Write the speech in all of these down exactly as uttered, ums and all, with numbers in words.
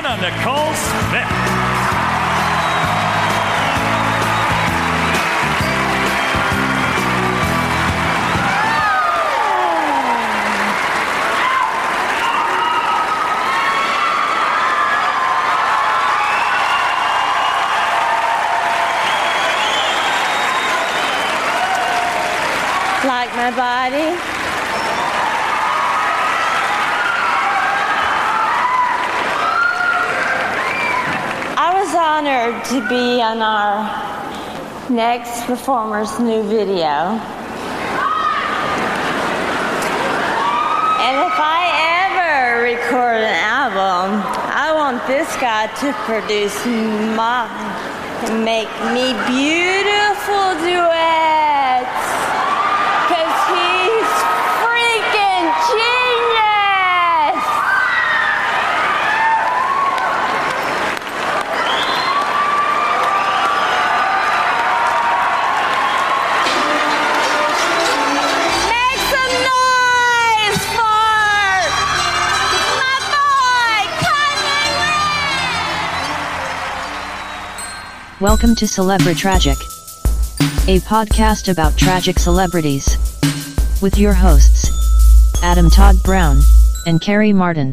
Anna Nicole Smith. Like my body? I was honored to be on our next performer's new video. And if I ever record an album, I want this guy to produce mine and make me beautiful duets. Because he's freaking genius! Make some noise for my boy, Kanye West! Welcome to Celebra Tragic, a podcast about tragic celebrities, with your hosts, Adam Todd Brown, and Carrie Martin.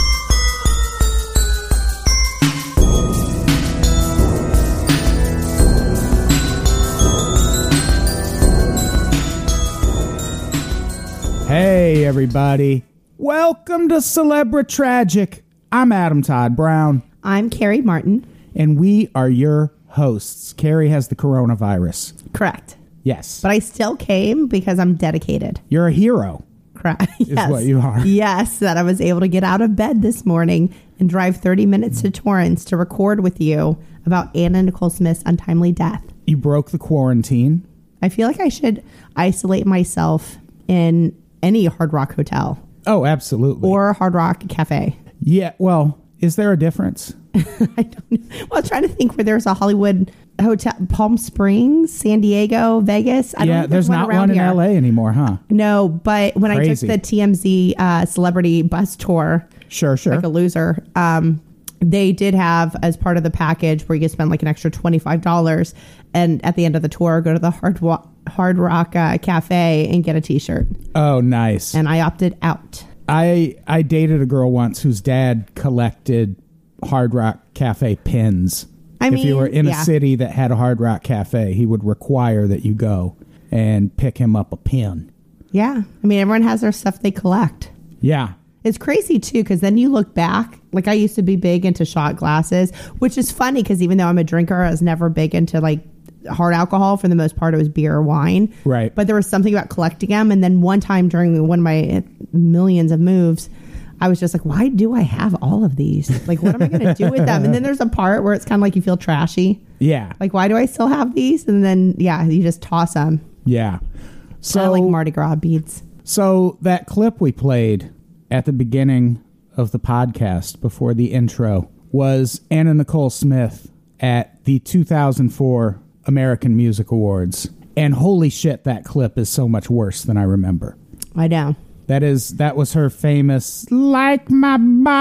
Hey everybody, welcome to Celebra Tragic. I'm Adam Todd Brown. I'm Carrie Martin. And we are your hosts. Carrie has the coronavirus. Correct. Yes. But I still came because I'm dedicated. You're a hero. Correct. Yes. Is what you are. Yes, that I was able to get out of bed this morning and drive thirty minutes to Torrance to record with you about Anna Nicole Smith's untimely death. You broke the quarantine. I feel like I should isolate myself in any Hard Rock hotel. Oh, absolutely. Or Hard Rock Cafe. Yeah, well, is there a difference? I don't know. Well, I'm trying to think where there's a Hollywood hotel, Palm Springs, San Diego, Vegas. I don't yeah, think there's, there's not one in here. L A anymore, huh? No, but when Crazy. I took the T M Z uh, celebrity bus tour, sure, sure, like a loser, um, they did have as part of the package where you could spend like an extra twenty-five dollars, and at the end of the tour, go to the Hard Wa- Hard Rock uh, Cafe and get a T-shirt. Oh, nice. And I opted out. I I dated a girl once whose dad collected Hard Rock Cafe pins. I if mean, you were in yeah. a city that had a Hard Rock Cafe, he would require that you go and pick him up a pin. Yeah. I mean, everyone has their stuff they collect. Yeah. It's crazy, too, because then you look back. Like, I used to be big into shot glasses, which is funny because even though I'm a drinker, I was never big into, like, hard alcohol. For the most part, it was beer or wine. Right. But there was something about collecting them. And then one time during one of my millions of moves, I was just like, why do I have all of these? Like, what am I going to do with them? And then there's a part where it's kind of like you feel trashy. Yeah. Like, why do I still have these? And then, yeah, you just toss them. Yeah. So, I like Mardi Gras beads. So that clip we played at the beginning of the podcast before the intro was Anna Nicole Smith at the two thousand four American Music Awards. And holy shit, that clip is so much worse than I remember. I know. That is, that was her famous "Like My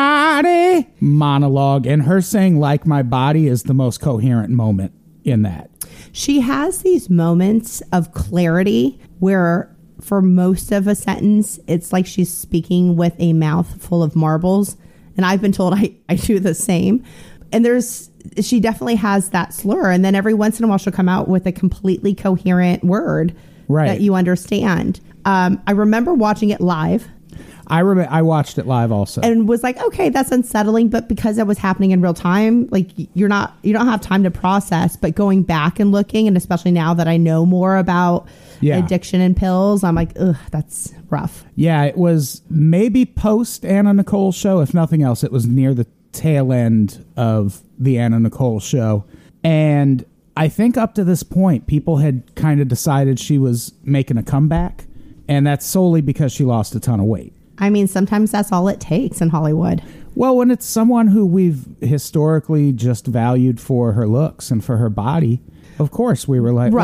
Body" monologue, and her saying "like my body" is the most coherent moment in that. She has these moments of clarity where for most of a sentence, it's like she's speaking with a mouth full of marbles. And I've been told I, I do the same. And there's, she definitely has that slur. And then every once in a while, she'll come out with a completely coherent word right. that you understand. Um, I remember watching it live. I remember I watched it live also and was like, okay, that's unsettling. But because it was happening in real time, like you're not, you don't have time to process. But going back and looking, and especially now that I know more about yeah. addiction and pills, I'm like, ugh, that's rough. Yeah, it was maybe post Anna Nicole show. If nothing else, it was near the tail end of the Anna Nicole show. And I think up to this point, people had kind of decided she was making a comeback. And that's solely because she lost a ton of weight. I mean, sometimes that's all it takes in Hollywood. Well, when it's someone who we've historically just valued for her looks and for her body, of course we were like, right. like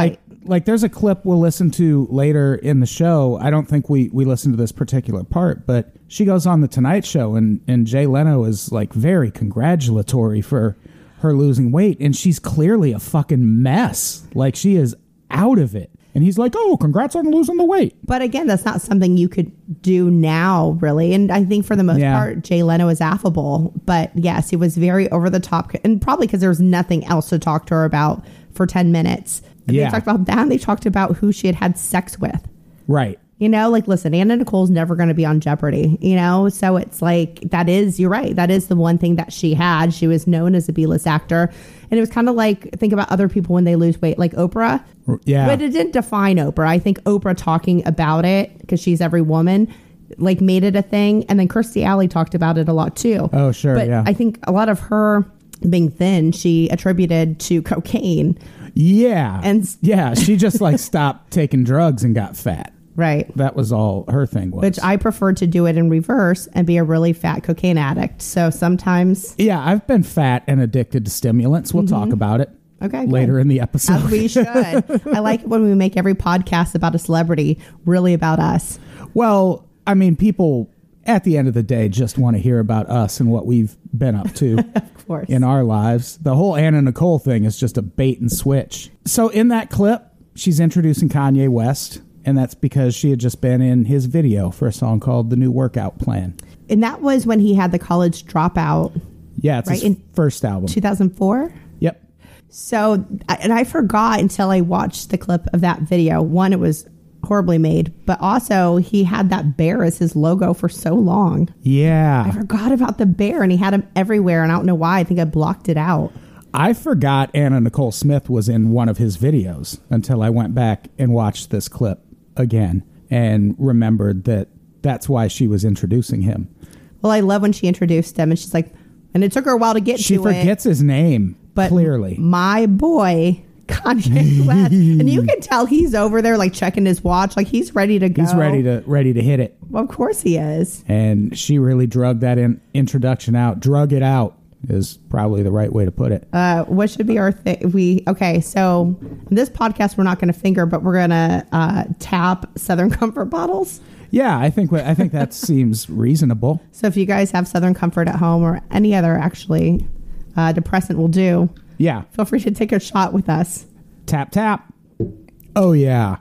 like, there's a clip we'll listen to later in the show. I don't think we, we listened to this particular part, but she goes on The Tonight Show, and, and Jay Leno is, like, very congratulatory for her losing weight, and she's clearly a fucking mess. Like, she is out of it. And he's like, oh, congrats on losing the weight. But again, that's not something you could do now, really. And I think for the most Yeah. part, Jay Leno is affable. But yes, he was very over the top. And probably because there was nothing else to talk to her about for ten minutes. And Yeah. They talked about that, and they talked about who she had had sex with. Right. You know, like, listen, Anna Nicole's never going to be on Jeopardy, you know? So it's like, that is, you're right. That is the one thing that she had. She was known as a B-list actor. And it was kind of like, think about other people when they lose weight, like Oprah. Yeah. But it didn't define Oprah. I think Oprah talking about it, because she's every woman, like, made it a thing. And then Kirstie Alley talked about it a lot too. Oh, sure, But yeah. I think a lot of her being thin, she attributed to cocaine. Yeah. And- yeah, she just, like, stopped taking drugs and got fat. Right. That was all her thing was. Which I prefer to do it in reverse and be a really fat cocaine addict. So sometimes... Yeah, I've been fat and addicted to stimulants. We'll talk about it Okay, later good. in the episode. As we should. I like it when we make every podcast about a celebrity really about us. Well, I mean, people at the end of the day just want to hear about us and what we've been up to Of course. in our lives. The whole Anna Nicole thing is just a bait and switch. So in that clip, she's introducing Kanye West, and that's because she had just been in his video for a song called The New Workout Plan. And that was when he had the College Dropout, Yeah, it's Right, his in first album. two thousand four. Yep. So, and I forgot until I watched the clip of that video. One, it was horribly made, but also he had that bear as his logo for so long. Yeah. I forgot about the bear, and he had him everywhere, and I don't know why. I think I blocked it out. I forgot Anna Nicole Smith was in one of his videos until I went back and watched this clip again and remembered that that's why she was introducing him. Well, I love when she introduced him, and she's like, and it took her a while to get She to it. forgets his name, But clearly. my boy, Kanye West, and you can tell he's over there like checking his watch, like he's ready to go. He's ready to ready to hit it. Well, of course he is. And she really drug that in, introduction out. Drug it out is probably the right way to put it. Uh, what should be our thing? We okay. So in this podcast, we're not going to finger, but we're going to uh, tap Southern Comfort bottles. Yeah, I think I think that seems reasonable. So if you guys have Southern Comfort at home, or any other actually uh, depressant will do, Yeah. feel free to take a shot with us. Tap tap. Oh yeah.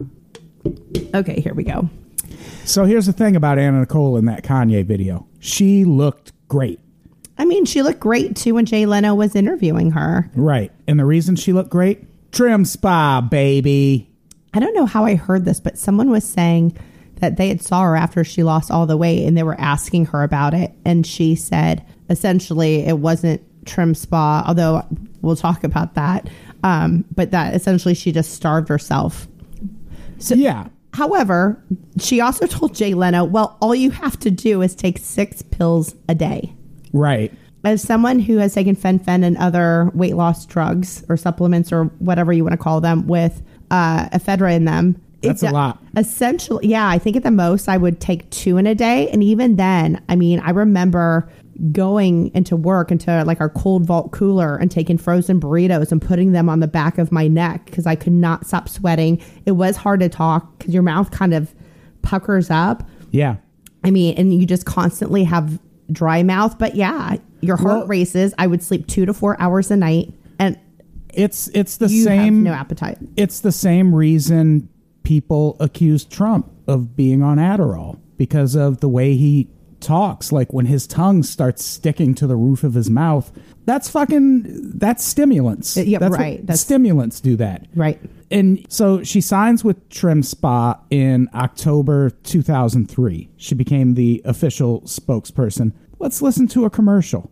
Okay, here we go. So here's the thing about Anna Nicole in that Kanye video. She looked great. I mean, she looked great too when Jay Leno was interviewing her. Right. And the reason she looked great? Trim spa, baby. I don't know how I heard this, but someone was saying that they had saw her after she lost all the weight, and they were asking her about it. And she said, essentially, it wasn't trim spa, although we'll talk about that. Um, but that essentially she just starved herself. So, Yeah. However, she also told Jay Leno, well, all you have to do is take six pills a day. Right. As someone who has taken Fen-Phen and other weight loss drugs or supplements or whatever you want to call them with uh, ephedra in them. That's a lot. Essentially, yeah, I think at the most I would take two in a day. And even then, I mean, I remember going into work into like our cold vault cooler and taking frozen burritos and putting them on the back of my neck because I could not stop sweating. It was hard to talk because your mouth kind of puckers up. Yeah. I mean, and you just constantly have dry mouth. But yeah, your heart Well- races. I would sleep two to four hours a night, and It's it's the you same have no appetite. It's the same reason people accuse Trump of being on Adderall, because of the way he talks. Like when his tongue starts sticking to the roof of his mouth, that's fucking that's stimulants. Yeah, that's right. What, That's- stimulants do that. Right. And so she signs with Trim Spa in October two thousand three. She became the official spokesperson. Let's listen to a commercial.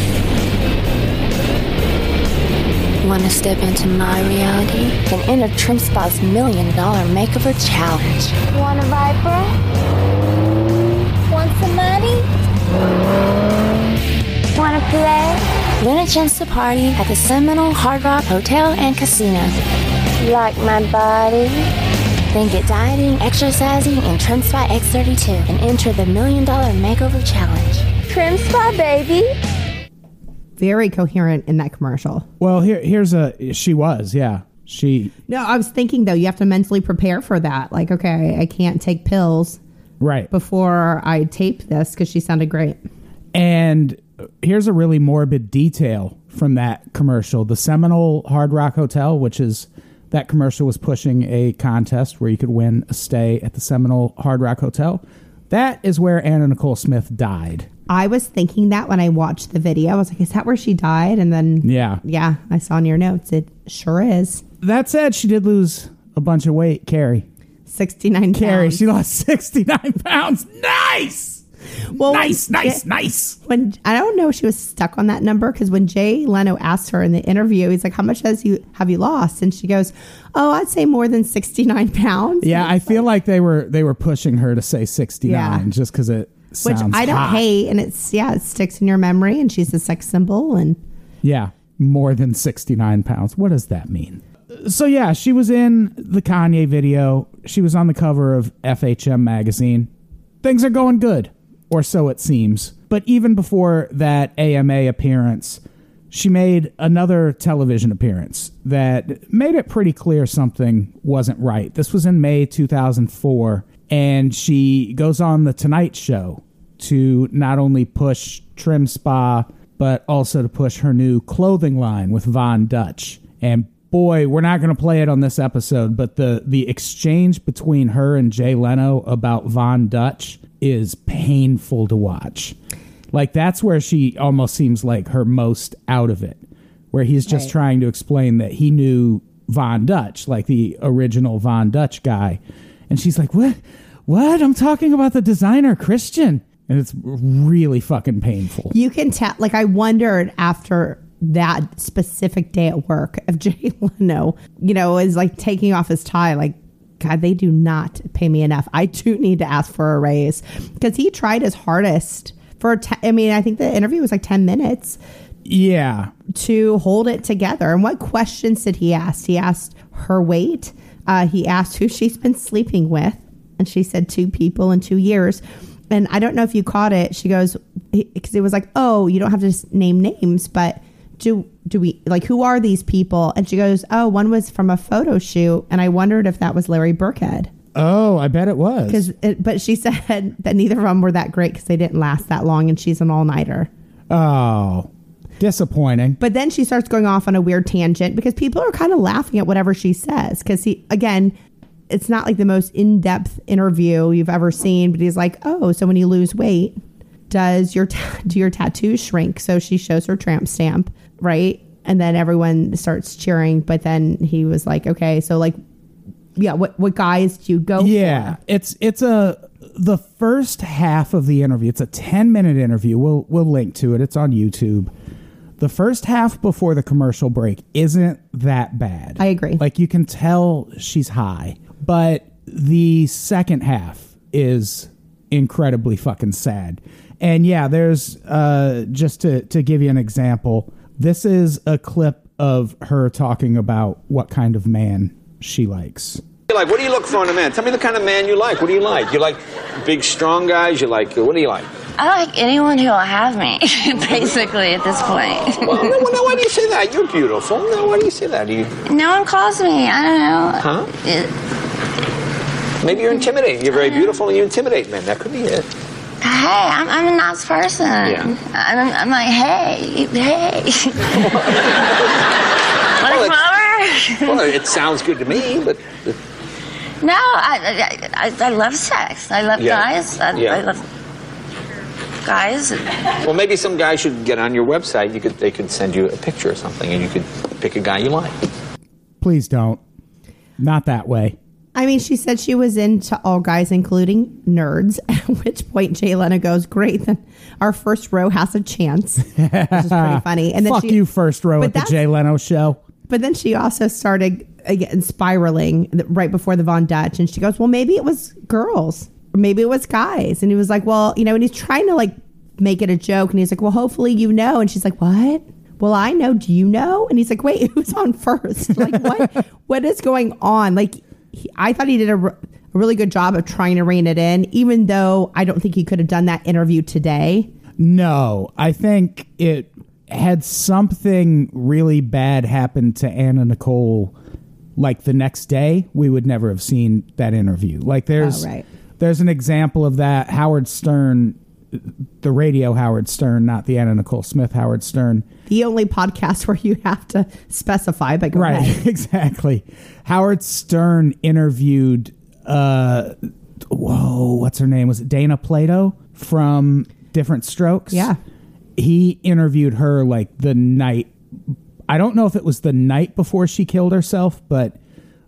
Want to step into my reality? Then enter Trim Spa's Million Dollar Makeover Challenge. Want a Viper? Want some money? Want to play? Win a chance to party at the Seminole Hard Rock Hotel and Casino. Like my body? Then get dieting, exercising, and Trim Spa X thirty-two and enter the Million Dollar Makeover Challenge. Trim spa, baby. Very coherent in that commercial. Well, here here's a she was, yeah. She No, I was thinking, though, you have to mentally prepare for that. Like, okay, I can't take pills right before I tape this because she sounded great. And here's a really morbid detail from that commercial. The Seminole Hard Rock Hotel, which is that commercial was pushing a contest where you could win a stay at the Seminole Hard Rock Hotel. That is where Anna Nicole Smith died. I was thinking that when I watched the video. I was like, is that where she died? And then, yeah, yeah, I saw in your notes. It sure is. That said, she did lose a bunch of weight, Carrie. sixty-nine Carrie, pounds. she lost sixty-nine pounds. Nice! Well, nice, nice, it, nice. When I don't know if she was stuck on that number because when Jay Leno asked her in the interview, he's like, how much has you have you lost? And she goes, oh, I'd say more than sixty-nine pounds. Yeah, I feel like, like they were they were pushing her to say sixty-nine yeah. just because it sounds Which I don't hot. hate, and it's, yeah, it sticks in your memory, and she's a sex symbol. And yeah, more than sixty-nine pounds. What does that mean? So, yeah, she was in the Kanye video. She was on the cover of F H M magazine. Things are going good, or so it seems. But even before that A M A appearance, she made another television appearance that made it pretty clear something wasn't right. This was in May two thousand four, and she goes on The Tonight Show to not only push Trim Spa, but also to push her new clothing line with Von Dutch. And boy, we're not going to play it on this episode, but the, the exchange between her and Jay Leno about Von Dutch is painful to watch. Like, that's where she almost seems like her most out of it, where he's just right. trying to explain that he knew Von Dutch, like the original Von Dutch guy. And she's like, what? What? I'm talking about the designer Christian. And it's really fucking painful. You can tell, like, I wondered after that specific day at work if Jay Leno, you know, is like taking off his tie, like, God, they do not pay me enough. I do need to ask for a raise because he tried his hardest for, te- I mean, I think the interview was like ten minutes. Yeah. To hold it together. And what questions did he ask? He asked her weight. Uh, he asked who she's been sleeping with. And she said two people in two years. And I don't know if you caught it. She goes, because it was like, oh, you don't have to just name names, but do do we, like, who are these people? And she goes, oh, one was from a photo shoot. And I wondered if that was Larry Burkhead. Oh, I bet it was. Because, But she said that neither of them were that great because they didn't last that long. And she's an all-nighter. Oh, disappointing. But then she starts going off on a weird tangent because people are kind of laughing at whatever she says. Because he, again, it's not like the most in-depth interview you've ever seen, but he's like, oh, so when you lose weight, does your ta- do your tattoos shrink? So she shows her tramp stamp, right? And then everyone starts cheering. But then he was like, okay, so like, yeah, what what guys do you go yeah, for? Yeah, it's it's a the first half of the interview. It's a ten minute interview. We'll we'll link to it. It's on YouTube. The first half before the commercial break isn't that bad. I agree. Like, you can tell she's high. But the second half is incredibly fucking sad. And yeah, there's, uh, just to, to give you an example, this is a clip of her talking about what kind of man she likes. Like, what do you look for in a man? Tell me the kind of man you like. What do you like? You like big, strong guys? You like, what do you like? I like anyone who will have me, basically, at this point. Well, no, no, why do you say that? You're beautiful. No, why do you say that? Do you... No one calls me. I don't know. Huh? It... Maybe you're intimidating. You're very beautiful and you intimidate men. That could be it. Hey, I'm, I'm a nice person. Yeah. I'm, I'm like, hey, hey. Want to come over? Well, it sounds good to me, but... No, I, I, I love sex. I love yeah. guys. I, yeah. I love guys. Well, maybe some guy should get on your website. You could, they could send you a picture or something, and you could pick a guy you like. Please don't. Not that way. I mean, she said she was into all guys, including nerds, at which point Jay Leno goes, great, then our first row has a chance, which is pretty funny. And then Fuck she, you, first row at the Jay Leno show. But then she also started, again, spiraling right before the Von Dutch, and she goes, well, maybe it was girls, or maybe it was guys. And he was like, well, you know, and he's trying to, like, make it a joke, and he's like, well, hopefully you know. And she's like, what? Well, I know. Do you know? And he's like, wait, who's on first? Like, what? What is going on? Like, He, I thought he did a, r- a really good job of trying to rein it in, even though I don't think he could have done that interview today. No, I think it had something really bad happen to Anna Nicole like the next day, we would never have seen that interview. Like there's Oh, right. there's an example of that. Howard Stern, the radio Howard Stern, not the Anna Nicole Smith Howard Stern. The only podcast where you have to specify, but go Right, ahead. exactly. Howard Stern interviewed, uh, whoa, what's her name? Was it Dana Plato from Different Strokes? Yeah. He interviewed her like the night, I don't know if it was the night before she killed herself, but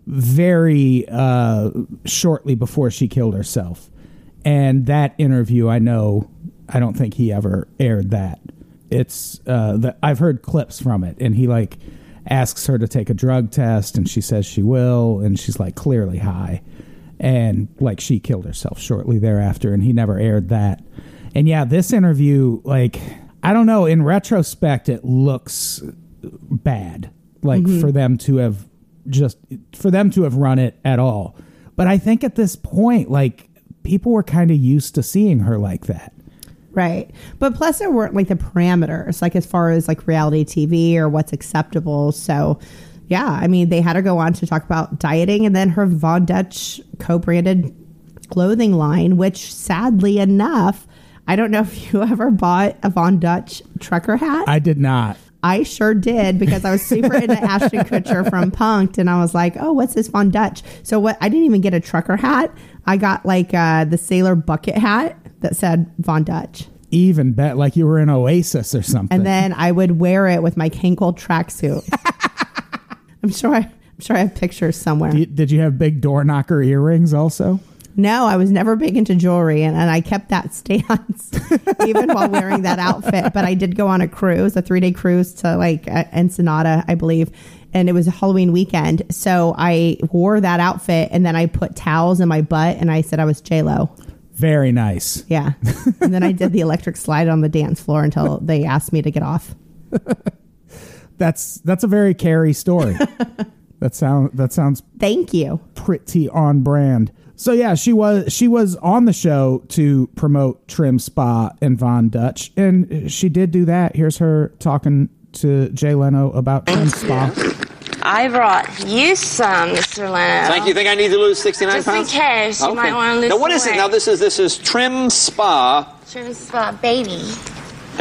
very uh, shortly before she killed herself. And that interview, I know, I don't think he ever aired that. It's uh, the, I've heard clips from it, and he like asks her to take a drug test, and she says she will, and she's like clearly high, and like she killed herself shortly thereafter, and he never aired that. And yeah, this interview, like, I don't know, in retrospect, it looks bad, like mm-hmm. for them to have just for them to have run it at all. But I think at this point, like, people were kind of used to seeing her like that. Right. But plus there weren't like the parameters, like as far as like reality T V or what's acceptable. So yeah, I mean, they had her go on to talk about dieting, and then her Von Dutch co-branded clothing line, which sadly enough, I don't know if you ever bought a Von Dutch trucker hat. I did not. I sure did, because I was super into Ashton Kutcher from Punk'd, and I was like, oh, what's this Von Dutch? So what? I didn't even get a trucker hat. I got like uh, the sailor bucket hat that said Von Dutch. Even bet like you were in Oasis or something. And then I would wear it with my Kinkle tracksuit. I'm sure I, I'm sure I have pictures somewhere. Did you, did you have big door knocker earrings also? No, I was never big into jewelry, and, and I kept that stance even while wearing that outfit. But I did go on a cruise, a three-day cruise to like uh, Ensenada, I believe, and it was a Halloween weekend. So I wore that outfit, and then I put towels in my butt, and I said I was J-Lo. Very nice. Yeah. And then I did the electric slide on the dance floor until they asked me to get off. That's that's a very Carrie story. that sound that sounds Thank you. Pretty on brand. So yeah, she was she was on the show to promote Trim Spa and Von Dutch, and she did do that. Here's her talking to Jay Leno about Trim Spa. I brought you some, Mister Leno. Thank you. Think I need to lose sixty-nine Just pounds? Just in case. You okay. might want to lose Now, what is weight. it? Now, this is this is Trim Spa. Trim Spa, baby. Now,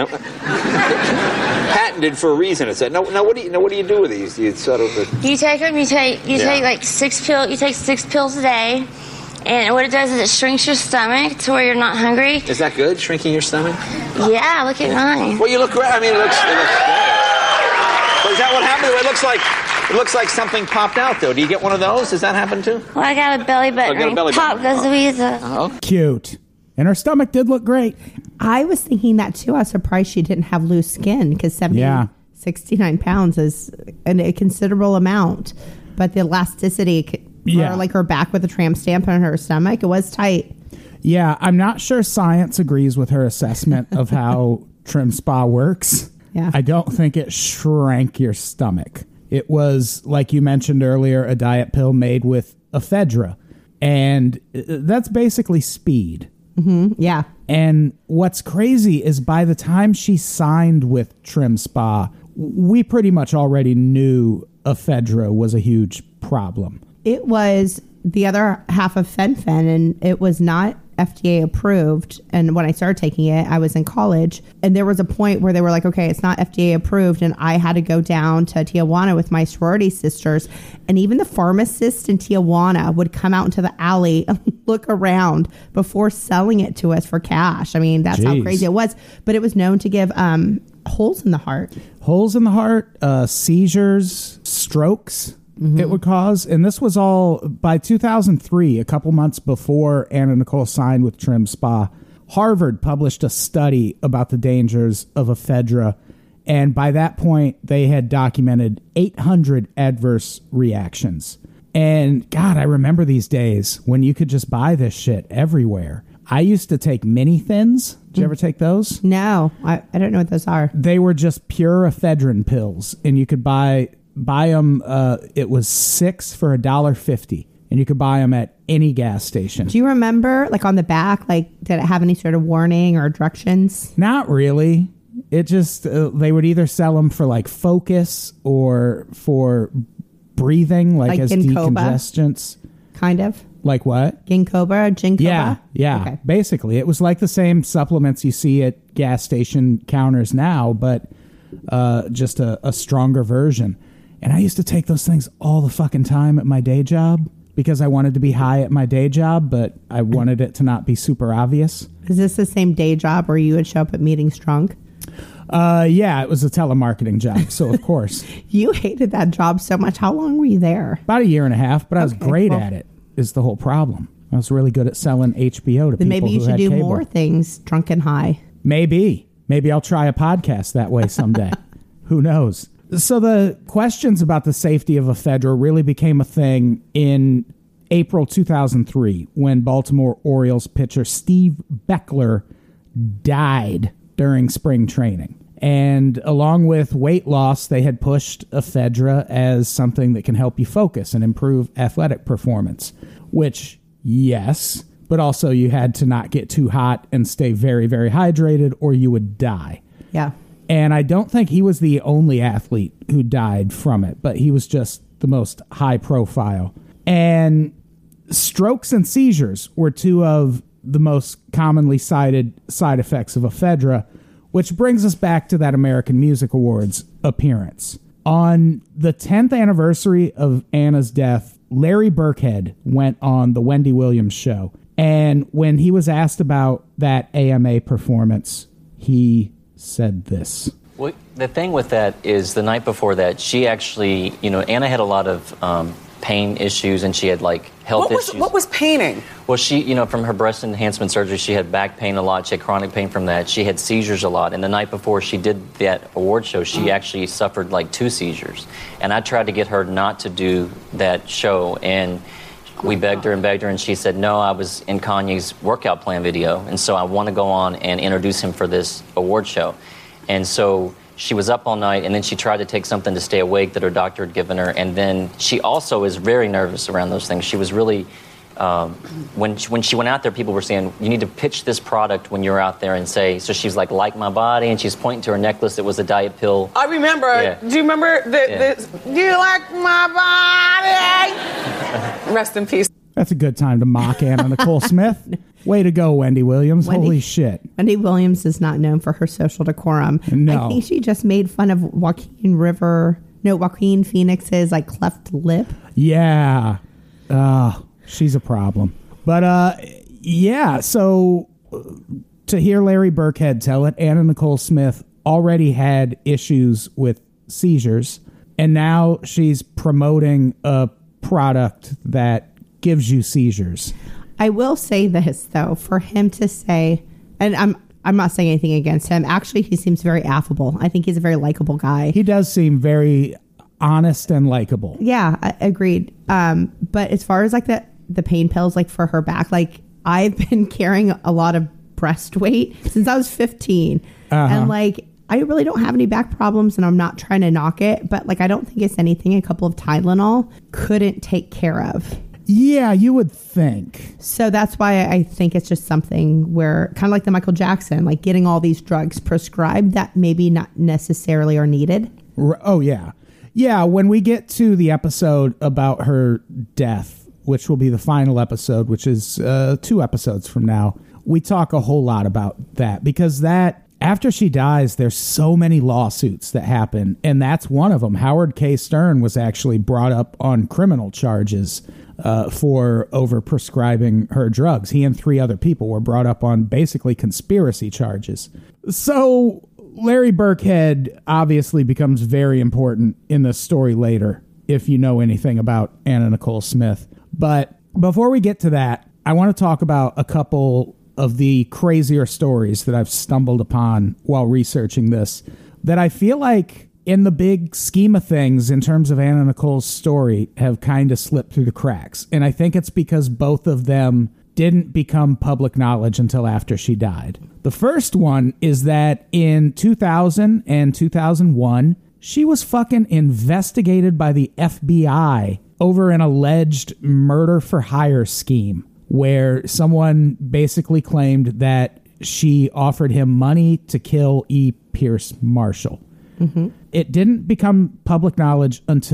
patented for a reason. It said. Now, now, what do you now? What do you do with these? You sort of. Uh, you take them. You take you yeah. take like six pill. You take six pills a day, and what it does is it shrinks your stomach to where you're not hungry. Is that good? Shrinking your stomach? Yeah. Look at mine. Well, you look great. I mean, it looks. It looks good. But is that what happened? It looks like. It looks like something popped out, though. Do you get one of those? Does that happen, too? Well, I got a belly button. Oh, got a belly Pop button. goes Louisa. Oh. Cute. And her stomach did look great. I was thinking that, too. I was surprised she didn't have loose skin, because seventy, yeah. sixty-nine pounds is an, a considerable amount. But the elasticity, yeah. or like her back with a tramp stamp on her stomach, it was tight. Yeah, I'm not sure science agrees with her assessment of how Trim Spa works. Yeah. I don't think it shrank your stomach. It was, like you mentioned earlier, a diet pill made with ephedra. And that's basically speed. Mm-hmm. Yeah. And what's crazy is by the time she signed with Trim Spa, we pretty much already knew ephedra was a huge problem. It was the other half of Fen-Phen, and it was not F D A approved. And when I started taking it, I was in college, and there was a point where they were like, okay, it's not F D A approved. And I had to go down to Tijuana with my sorority sisters. And even the pharmacist in Tijuana would come out into the alley and look around before selling it to us for cash. I mean, that's Jeez. how crazy it was. But it was known to give um, holes in the heart. Holes in the heart, uh, seizures, strokes. Mm-hmm. It would cause, and this was all by two thousand three, a couple months before Anna Nicole signed with Trim Spa. Harvard published a study about the dangers of ephedra, and by that point, they had documented eight hundred adverse reactions. And God, I remember these days when you could just buy this shit everywhere. I used to take mini thins. Did you ever take those? No, I, I don't know what those are. They were just pure ephedrine pills, and you could buy buy them. Uh, it was six for a dollar fifty, and you could buy them at any gas station. Do you remember, like on the back, like did it have any sort of warning or directions? Not really. It just uh, they would either sell them for like Focus or for breathing, like, Like as Ginkgo? decongestants. Kind of. Like what? Ginkgo, Ginkgo. Yeah, yeah. Okay. Basically, it was like the same supplements you see at gas station counters now, but uh, just a, a stronger version. And I used to take those things all the fucking time at my day job because I wanted to be high at my day job, but I wanted it to not be super obvious. Is this the same day job where you would show up at meetings drunk? Uh, yeah, it was a telemarketing job, so of course. You hated that job so much. How long were you there? About a year and a half, but I was Okay, great well- at it, is the whole problem. I was really good at selling H B O to Then people maybe you who should had do cable. more things drunk and high. Maybe. Maybe I'll try a podcast that way someday. Who knows? So the questions about the safety of ephedra really became a thing in April two thousand three when Baltimore Orioles pitcher Steve Beckler died during spring training. And along with weight loss, they had pushed ephedra as something that can help you focus and improve athletic performance, which, yes, but also you had to not get too hot and stay very, very hydrated or you would die. Yeah. And I don't think he was the only athlete who died from it, but he was just the most high profile. And strokes and seizures were two of the most commonly cited side effects of ephedra, which brings us back to that American Music Awards appearance. On the tenth anniversary of Anna's death, Larry Burkhead went on the Wendy Williams show. And when he was asked about that A M A performance, he said this. Well, the thing with that is the night before that, she actually, you know, Anna had a lot of um, pain issues and she had like health what was, issues. What was paining? Well, she, you know, from her breast enhancement surgery, she had back pain a lot. She had chronic pain from that. She had seizures a lot. And the night before she did that award show, she actually suffered like two seizures. And I tried to get her not to do that show. And we begged her and begged her, and she said, no, I was in Kanye's workout plan video, and so I want to go on and introduce him for this award show. And so she was up all night, and then she tried to take something to stay awake that her doctor had given her, and then she also is very nervous around those things. She was really, um, when, she, when she went out there, people were saying, you need to pitch this product when you're out there and say, so she's like, like my body, and she's pointing to her necklace that was a diet pill. I remember. Yeah. Do you remember the, Yeah. the do you like my body? Rest in peace. That's a good time to mock Anna Nicole Smith. Way to go, Wendy Williams. Wendy- Holy shit. Wendy Williams is not known for her social decorum. No. I think she just made fun of Joaquin River, no, Joaquin Phoenix's like cleft lip. Yeah. Uh, she's a problem. But uh, yeah, so uh, to hear Larry Burkhead tell it, Anna Nicole Smith already had issues with seizures, and now she's promoting a product that gives you seizures. I will say this though, for him to say, and I'm I'm not saying anything against him. Actually, he seems very affable. I think he's a very likable guy. He does seem very honest and likable. Yeah, I, agreed. Um, but as far as like the the pain pills, like for her back, like I've been carrying a lot of breast weight since I was fifteen, Uh-huh. and like I really don't have any back problems, and I'm not trying to knock it, but like I don't think it's anything a couple of Tylenol couldn't take care of. Yeah, you would think. So that's why I think it's just something where, kind of like the Michael Jackson, like getting all these drugs prescribed that maybe not necessarily are needed. R- Oh, yeah. Yeah, when we get to the episode about her death, which will be the final episode, which is uh, two episodes from now, we talk a whole lot about that because that, after she dies, there's so many lawsuits that happen, and that's one of them. Howard K. Stern was actually brought up on criminal charges uh, for overprescribing her drugs. He and three other people were brought up on basically conspiracy charges. So Larry Burkhead obviously becomes very important in the story later, if you know anything about Anna Nicole Smith. But before we get to that, I want to talk about a couple of the crazier stories that I've stumbled upon while researching this that I feel like in the big scheme of things in terms of Anna Nicole's story have kind of slipped through the cracks. And I think it's because both of them didn't become public knowledge until after she died. The first one is that in two thousand and two thousand one, she was fucking investigated by the F B I over an alleged murder for hire scheme where someone basically claimed that she offered him money to kill E. Pierce Marshall. Mm-hmm. It didn't become public knowledge until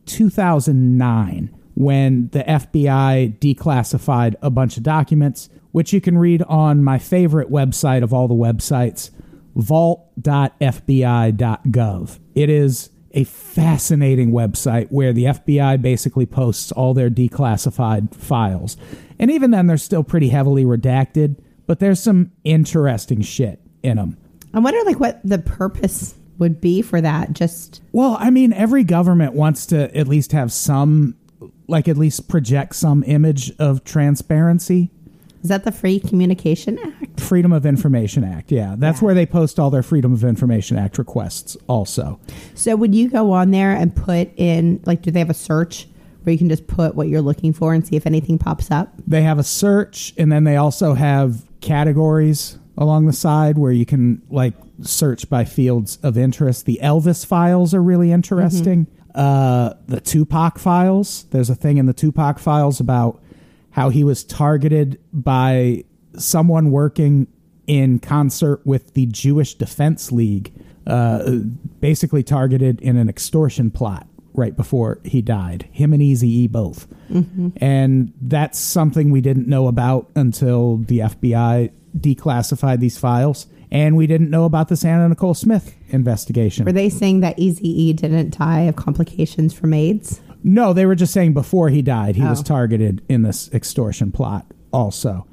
two thousand nine when the F B I declassified a bunch of documents, which you can read on my favorite website of all the websites, vault dot f b i dot gov. It is a fascinating website where the F B I basically posts all their declassified files. And even then, they're still pretty heavily redacted, but there's some interesting shit in them. I wonder, like, what the purpose would be for that. Just Well, I mean, every government wants to at least have some, like, at least project some image of transparency. Is that the Free Communication Act? Freedom of Information Act, yeah. That's Yeah. where they post all their Freedom of Information Act requests also. So would you go on there and put in, like, do they have a search where you can just put what you're looking for and see if anything pops up? They have a search, and then they also have categories along the side where you can, like, search by fields of interest. The Elvis files are really interesting. Mm-hmm. Uh, the Tupac files, there's a thing in the Tupac files about how he was targeted by someone working in concert with the Jewish Defense League, uh, basically targeted in an extortion plot right before he died. Him and Eazy-E both. Mm-hmm. And that's something we didn't know about until the F B I declassified these files. And we didn't know about this Anna Nicole Smith investigation. Were they saying that Eazy-E didn't die of complications from AIDS? No, they were just saying before he died, he Oh. was targeted in this extortion plot also.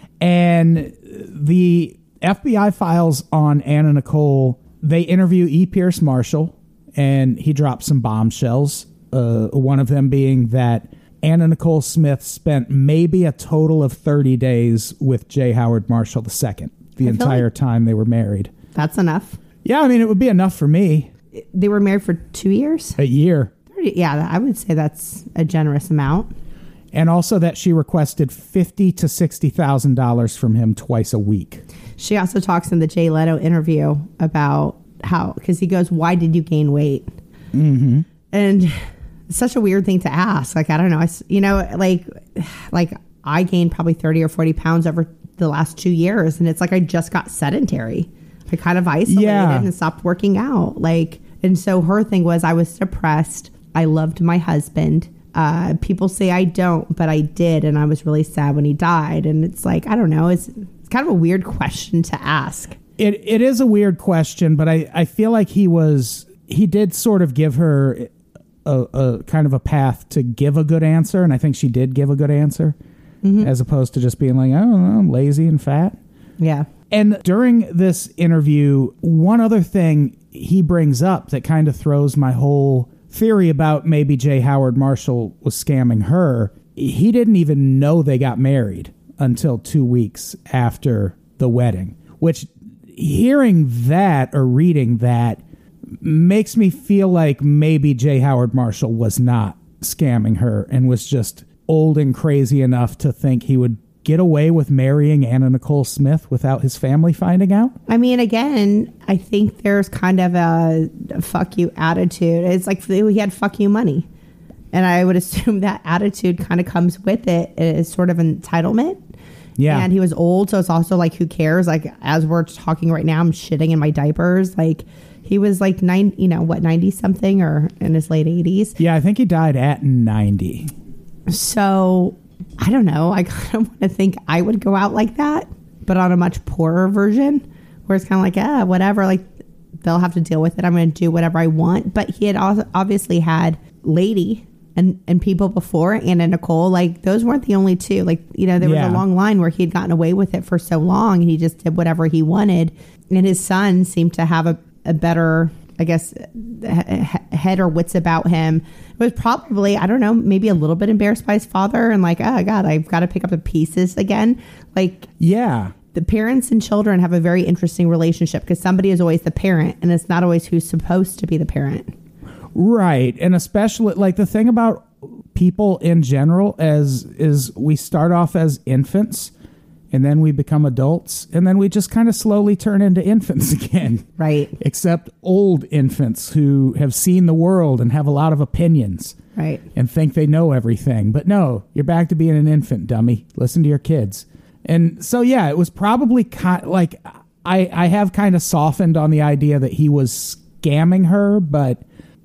And the F B I files on Anna Nicole, they interview E. Pierce Marshall, and he drops some bombshells. Uh, one of them being that Anna Nicole Smith spent maybe a total of thirty days with J. Howard Marshall the Second, the I feel entire like time they were married. That's enough. Yeah, I mean, it would be enough for me. They were married for two years? A year. Yeah, I would say that's a generous amount. And also that she requested fifty to sixty thousand dollars from him twice a week. She also talks in the Jay Leno interview about how, because he goes, "Why did you gain weight?" Mm-hmm. And it's such a weird thing to ask. Like, I don't know. I, you know, like, like I gained probably thirty or forty pounds over the last two years. And it's like I just got sedentary. I kind of isolated Yeah. and stopped working out. Like, and so her thing was, I was depressed. I loved my husband. Uh, people say I don't, but I did. And I was really sad when he died. And it's like, I don't know. It's, it's kind of a weird question to ask. It It is a weird question, but I, I feel like he was, he did sort of give her a, a kind of a path to give a good answer. And I think she did give a good answer, mm-hmm. as opposed to just being like, oh, I'm lazy and fat. Yeah. And during this interview, one other thing he brings up that kind of throws my whole theory about maybe J. Howard Marshall was scamming her. He didn't even know they got married until two weeks after the wedding, which hearing that or reading that makes me feel like maybe J. Howard Marshall was not scamming her and was just old and crazy enough to think he would get away with marrying Anna Nicole Smith without his family finding out? I mean, again, I think there's kind of a, a fuck you attitude. It's like he had fuck you money. And I would assume that attitude kind of comes with it as sort of entitlement. Yeah. And he was old, so it's also like, who cares? Like, as we're talking right now, I'm shitting in my diapers. Like, he was like nine, you know, what, ninety something or in his late eighties. Yeah, I think he died at ninety. So I don't know. I kind of want to think I would go out like that, but on a much poorer version where it's kind of like, ah, whatever. Like, they'll have to deal with it. I'm going to do whatever I want. But he had also obviously had Lady and, and people before, Anna Nicole. Like, those weren't the only two. Like, you know, there Yeah. was a long line where he had gotten away with it for so long and he just did whatever he wanted. And his son seemed to have a, a better, I guess, he- head or wits about him. It was probably, I don't know, maybe a little bit embarrassed by his father and like, oh God, I've got to pick up the pieces again. Like, Yeah. the parents and children have a very interesting relationship because somebody is always the parent and it's not always who's supposed to be the parent. Right. And especially, like, the thing about people in general as is we start off as infants and then we become adults and then we just kind of slowly turn into infants again. Right. Except old infants who have seen the world and have a lot of opinions. Right. And think they know everything. But no, you're back to being an infant, dummy. Listen to your kids. And so, yeah, it was probably kind like I, I have kind of softened on the idea that he was scamming her, but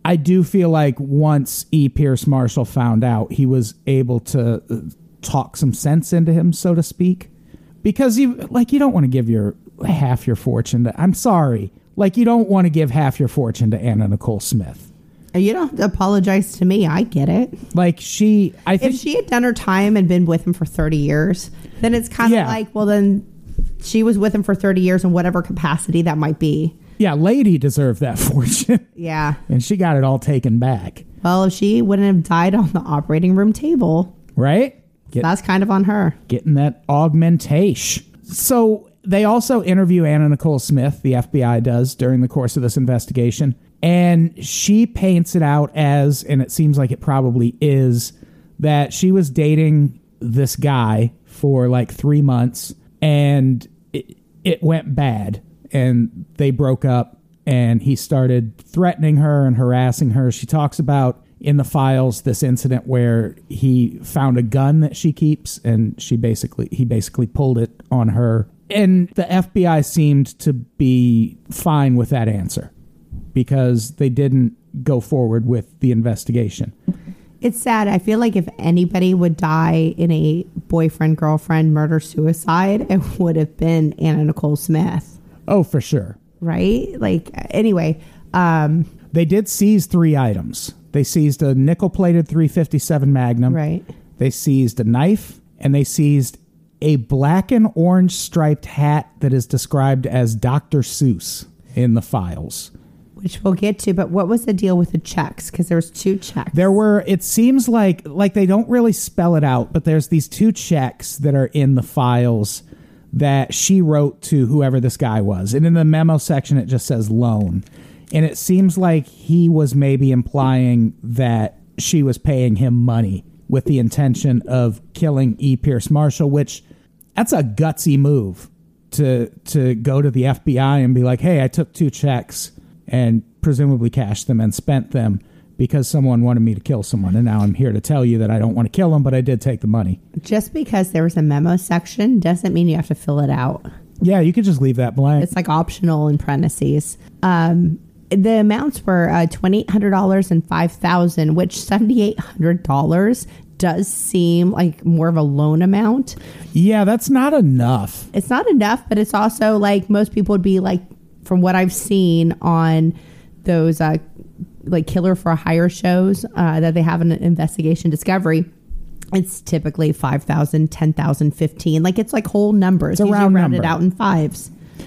I do feel like once E. Pierce Marshall found out, he was able to talk some sense into him, so to speak. Because you like you don't want to give your half your fortune to, I'm sorry, like you don't want to give half your fortune to Anna Nicole Smith. You don't have to apologize to me. I get it. Like she, I think if she had done her time and been with him for thirty years, then it's kind of Yeah. like, well, then she was with him for thirty years in whatever capacity that might be. Yeah, Lady deserved that fortune. Yeah. And she got it all taken back. Well, if she wouldn't have died on the operating room table, right? Get, that's kind of on her. Getting that augmentation. So they also interview Anna Nicole Smith, the F B I does, during the course of this investigation. And she paints it out as, and it seems like it probably is, that she was dating this guy for like three months and it, it went bad and they broke up and he started threatening her and harassing her. She talks about in the files this incident where he found a gun that she keeps and she basically he basically pulled it on her. And the F B I seemed to be fine with that answer because they didn't go forward with the investigation. It's sad. I feel like if anybody would die in a boyfriend-girlfriend murder-suicide, it would have been Anna Nicole Smith. Oh, for sure. Right? Like, anyway. Um, they did seize three items. They seized a nickel-plated three fifty-seven Magnum. Right. They seized a knife, and they seized a black and orange striped hat that is described as Doctor Seuss in the files. Which we'll get to, but what was the deal with the checks? Because there was two checks. There were, it seems like, like they don't really spell it out, but there's these two checks that are in the files that she wrote to whoever this guy was. And in the memo section, it just says loan. And it seems like he was maybe implying that she was paying him money with the intention of killing E. Pierce Marshall, which that's a gutsy move to to go to the F B I and be like, hey, I took two checks and presumably cashed them and spent them because someone wanted me to kill someone. And now I'm here to tell you that I don't want to kill them, but I did take the money. Just because there was a memo section doesn't mean you have to fill it out. Yeah, you could just leave that blank. It's like optional in parentheses. Um, the amounts were uh, twenty-eight hundred dollars and five thousand dollars, which seventy-eight hundred dollars does seem like more of a loan amount. Yeah, that's not enough. It's not enough, but it's also like most people would be like, from what I've seen on those uh, like Killer for Hire shows uh, that they have an investigation discovery, it's typically five thousand, ten thousand, fifteen. Like it's like whole numbers. It's a round rounded number. out in fives.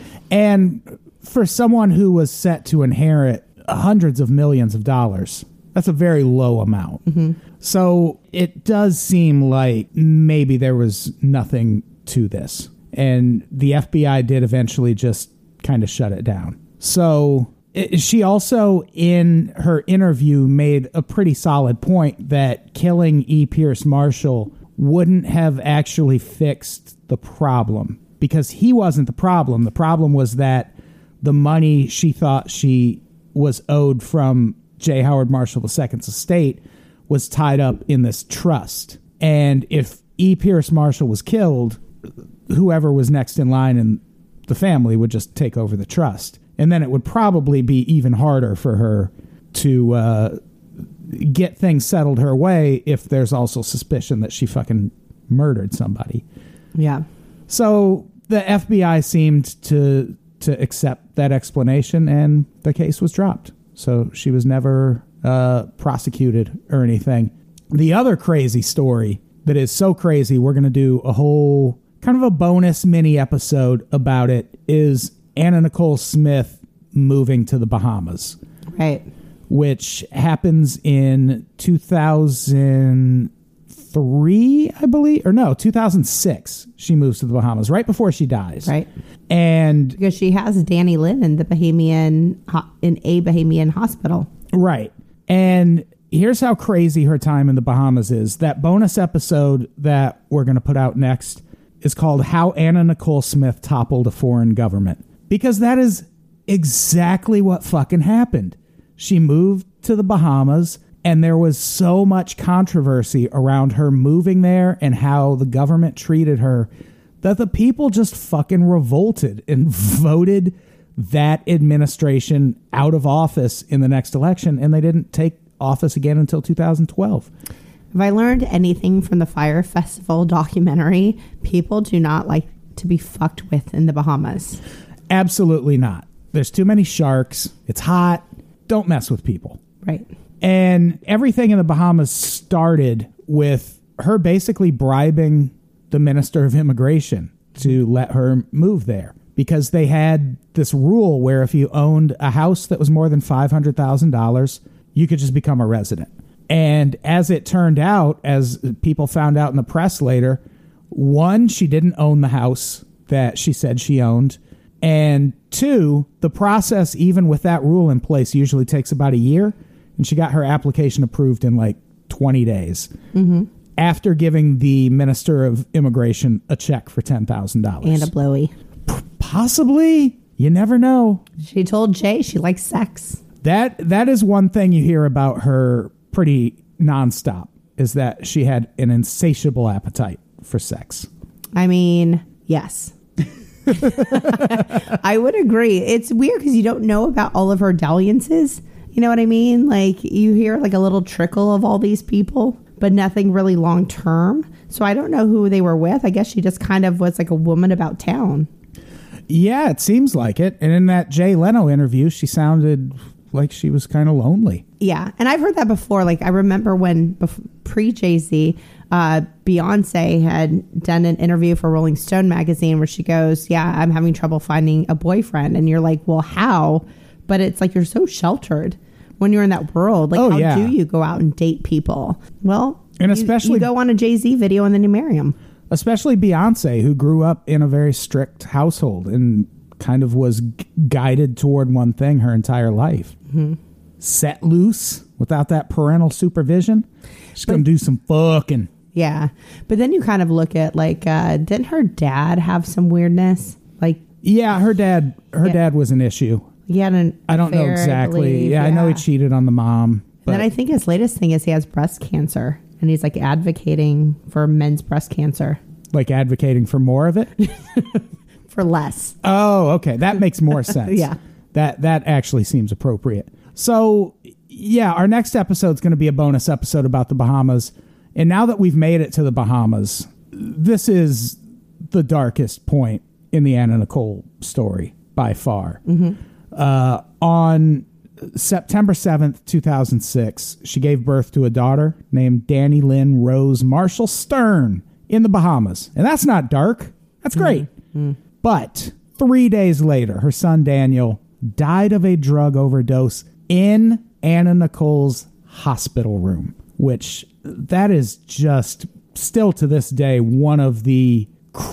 And for someone who was set to inherit hundreds of millions of dollars, that's a very low amount. Mm-hmm. So it does seem like maybe there was nothing to this. And the F B I did eventually just kind of shut it down. So it, she also, in her interview, made a pretty solid point that killing E. Pierce Marshall wouldn't have actually fixed the problem because he wasn't the problem. The problem was that the money she thought she was owed from J. Howard Marshall the Second's estate was tied up in this trust. And if E. Pierce Marshall was killed, whoever was next in line in the family would just take over the trust. And then it would probably be even harder for her to uh, get things settled her way if there's also suspicion that she fucking murdered somebody. Yeah. So the F B I seemed to to accept that explanation and the case was dropped. So she was never uh, prosecuted or anything. The other crazy story that is so crazy, we're going to do a whole kind of a bonus mini episode about it, is Anna Nicole Smith moving to the Bahamas. Right. Which happens in two thousand three, I believe, or no, two thousand six. She moves to the Bahamas right before she dies. Right. And because she has Danny Lynn in the Bahamian, in a Bahamian hospital. Right. And here's how crazy her time in the Bahamas is. That bonus episode that we're going to put out next is called How Anna Nicole Smith Toppled a Foreign Government. Because that is exactly what fucking happened. She moved to the Bahamas, and there was so much controversy around her moving there and how the government treated her that the people just fucking revolted and voted that administration out of office in the next election, and they didn't take office again until two thousand twelve. If I learned anything from the Fire Festival documentary, people do not like to be fucked with in the Bahamas. Absolutely not. There's too many sharks. It's hot. Don't mess with people. Right. And everything in the Bahamas started with her basically bribing the Minister of Immigration to let her move there, because they had this rule where if you owned a house that was more than five hundred thousand dollars, you could just become a resident. And as it turned out, as people found out in the press later, one, she didn't own the house that she said she owned. And two, the process, even with that rule in place, usually takes about a year. And she got her application approved in like twenty days. Mm-hmm. After giving the Minister of Immigration a check for ten thousand dollars. And a blowy. Possibly. You never know. She told Jay she likes sex. That That is one thing you hear about her pretty nonstop, is that she had an insatiable appetite for sex. I mean, yes. I would agree. It's weird because you don't know about all of her dalliances. You know what I mean? Like, you hear like a little trickle of all these people, but nothing really long term. So I don't know who they were with. I guess she just kind of was like a woman about town. Yeah, it seems like it. And in that Jay Leno interview, she sounded like she was kind of lonely. Yeah. And I've heard that before. Like, I remember when pre-Jay-Z, uh, Beyonce had done an interview for Rolling Stone magazine where she goes, yeah, I'm having trouble finding a boyfriend. And you're like, well, how? But it's like you're so sheltered when you're in that world. Like, oh, how yeah. do you go out and date people? Well, and you, especially you go on a Jay-Z video and then you marry him. Especially Beyonce, who grew up in a very strict household and kind of was g- guided toward one thing her entire life. Mm-hmm. Set loose without that parental supervision. She's going to do some fucking. Yeah. But then you kind of look at, like, uh, didn't her dad have some weirdness? Like, yeah, her dad, her yeah. dad was an issue. He had an I don't affair, know exactly. I believe, yeah, yeah, I know he cheated on the mom. But and then I think his latest thing is he has breast cancer. And he's like advocating for men's breast cancer. Like advocating for more of it? For less. Oh, okay. That makes more sense. Yeah. That that actually seems appropriate. So, yeah, our next episode is going to be a bonus episode about the Bahamas. And now that we've made it to the Bahamas, this is the darkest point in the Anna Nicole story by far. Mm-hmm. Uh, on September seventh, two thousand six, she gave birth to a daughter named Danny Lynn Rose Marshall Stern in the Bahamas. And that's not dark. That's great. Mm-hmm. But three days later, her son Daniel died of a drug overdose in Anna Nicole's hospital room, which that is just still to this day one of the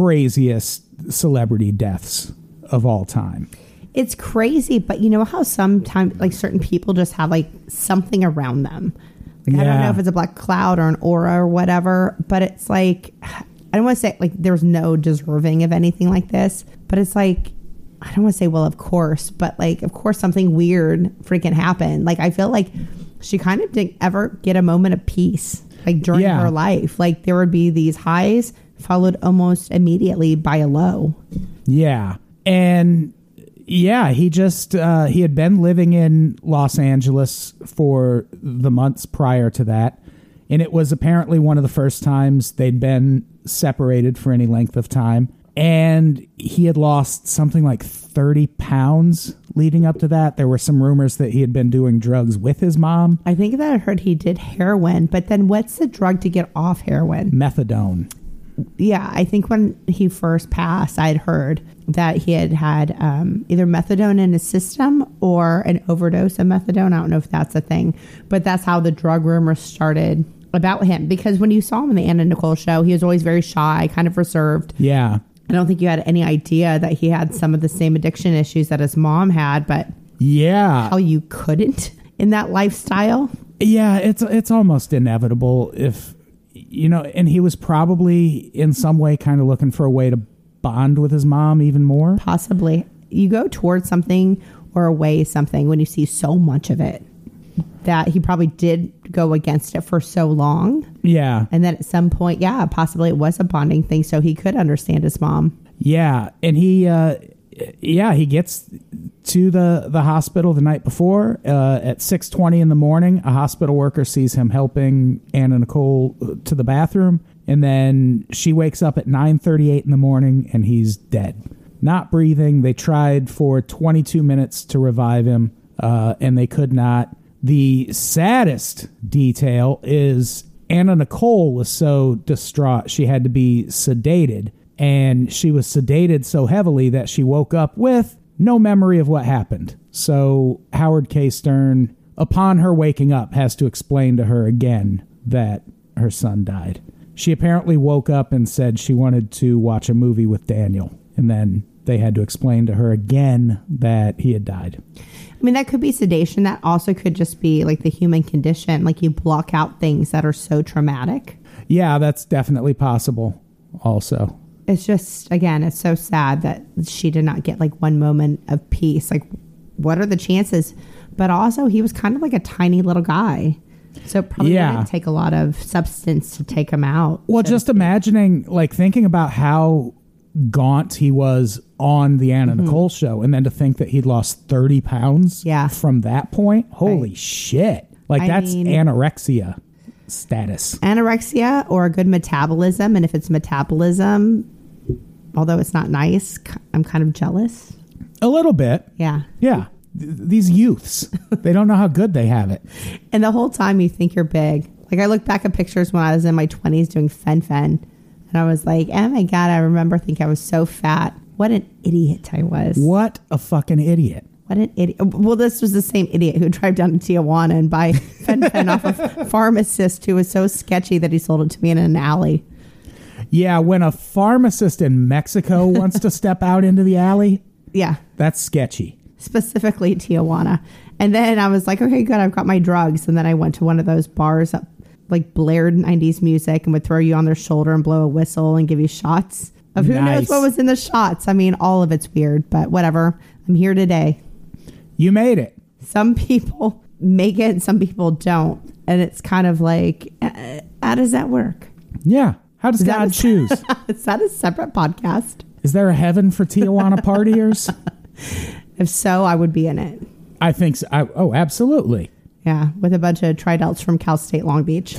craziest celebrity deaths of all time. It's crazy, but you know how sometimes like certain people just have like something around them. Like, yeah. I don't know if it's a black cloud or an aura or whatever, but it's like, I don't want to say like there's no deserving of anything like this, but it's like, I don't want to say, well, of course, but like, of course, something weird freaking happened. Like, I feel like she kind of didn't ever get a moment of peace, like during yeah. her life. Like there would be these highs followed almost immediately by a low. Yeah. And yeah, he just, uh, he had been living in Los Angeles for the months prior to that. And it was apparently one of the first times they'd been separated for any length of time. And he had lost something like thirty pounds leading up to that. There were some rumors that he had been doing drugs with his mom. I think that I heard he did heroin, but then what's the drug to get off heroin? Methadone. Yeah, I think when he first passed, I'd heard that he had had um, either methadone in his system or an overdose of methadone. I don't know if that's a thing, but that's how the drug rumors started about him. Because when you saw him in the Anna Nicole show, he was always very shy, kind of reserved. Yeah. I don't think you had any idea that he had some of the same addiction issues that his mom had, but yeah, how you couldn't in that lifestyle. Yeah, it's it's almost inevitable if, you know, and he was probably in some way kind of looking for a way to bond with his mom even more. Possibly. You go towards something or away something when you see so much of it that he probably did go against it for so long. Yeah. And then at some point, yeah, possibly it was a bonding thing so he could understand his mom. Yeah. And he, uh, yeah, he gets to the, the hospital the night before. Uh, at six twenty in the morning, a hospital worker sees him helping Anna Nicole to the bathroom. And then she wakes up at nine thirty-eight in the morning and he's dead. Not breathing. They tried for twenty-two minutes to revive him, uh, and they could not. The saddest detail is Anna Nicole was so distraught she had to be sedated, and she was sedated so heavily that she woke up with no memory of what happened. So Howard K. Stern, upon her waking up, has to explain to her again that her son died. She apparently woke up and said she wanted to watch a movie with Daniel, and then they had to explain to her again that he had died. I mean, that could be sedation. That also could just be like the human condition. Like you block out things that are so traumatic. Yeah, that's definitely possible also. It's just, again, it's so sad that she did not get like one moment of peace. Like, what are the chances? But also, he was kind of like a tiny little guy. So it probably yeah. wouldn't take a lot of substance to take him out. Well, so just imagining, like thinking about how gaunt he was on the Anna mm-hmm. Nicole show, and then to think that he'd lost thirty pounds yeah. from that point. Holy right. shit. Like, I that's mean, anorexia status. Anorexia or a good metabolism. And if it's metabolism, although it's not nice, I'm kind of jealous. A little bit. Yeah. Yeah. Th- these youths, they don't know how good they have it. And the whole time you think you're big. Like, I look back at pictures when I was in my twenties doing fen-fen. And I was like, oh my God, I remember thinking I was so fat. What an idiot I was. What a fucking idiot. What an idiot. Well, this was the same idiot who drove down to Tijuana and buy fen-fen off a pharmacist who was so sketchy that he sold it to me in an alley. Yeah, when a pharmacist in Mexico wants to step out into the alley, yeah, that's sketchy. Specifically Tijuana. And then I was like, okay, good, I've got my drugs. And then I went to one of those bars that like blared nineties music and would throw you on their shoulder and blow a whistle and give you shots of who nice. knows what was in the shots. I mean, all of it's weird, but whatever. I'm here today. You made it. Some people make it and some people don't. And it's kind of like, uh, how does that work? Yeah. How does Is God a, choose? Is that a separate podcast? Is there a heaven for Tijuana partiers? If so, I would be in it. I think so. I, oh, absolutely. Yeah, with a bunch of tridelts from Cal State Long Beach.